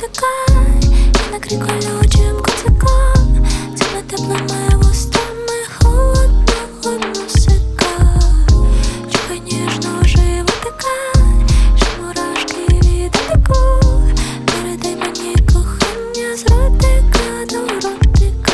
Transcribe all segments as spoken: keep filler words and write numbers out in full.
котика і накрий колючим котиком. Цими теплими вустами холодного носика. Чухай ніжно животика, що мурашки від дотику. Передай мені кохання з ротика до ротика.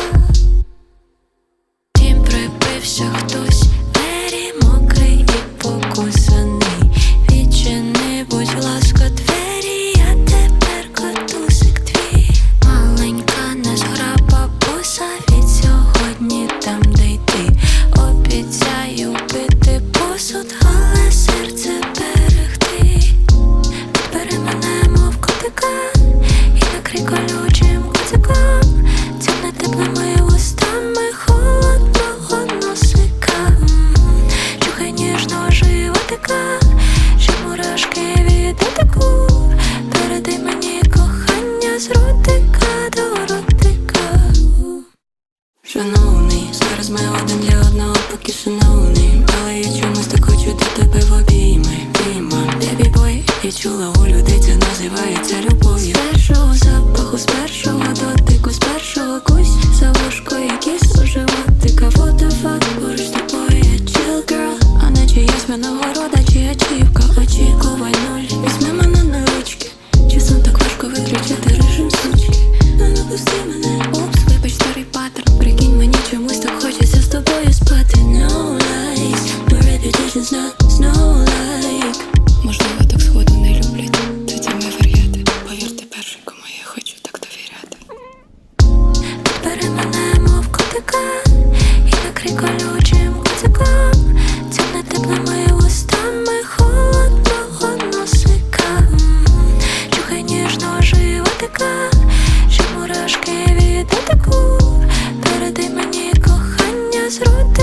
Дім припився хтось, двері мокрий і покусаний. Відчини, будь ласка, двері, я тепер котусик твій. Маленька незграба буса, від сьогодні там, де йти. Обіцяю пити посуд, але серце берегти. Підбери мене, мов котика, і накрий колючим котиком. Цими теплими вустами холодного носика. Чухай ніжно животика, що мурашки від дотику. Передай мені кохання з ротика до ротика. Шановний, зараз ми один для одного, поки шановний. Але я чомусь так хочу до тебе в обійми, обійма. Бебі бой, я чула, у людей це називається любов'ю. З першого запаху, з першого дотику, з першого кусь за вушко і кіс у животика. What the fuck, поруч з тобою я chill girl. А не чиясь винагорода чи ачівка. Очікувай нуль, візьми мене на ручки. Часом так важко виключити режим сучки. Ну не пусти мене, опс, вибач старий паттерн. Прикинь, мені чомусь так хочеться з тобою спати. No lies, my reputation's not snow like. Можливо, так сходу не люблять, тоді ми вар'яти. Повірте перший, кому я хочу так довіряти. Підбери мене, мов котика, і накрий колючим котиком. Цими теплими вустами холодного носика. Чухай ніжно животика, що мурашки від дотику. Передай мені кохання з ротика.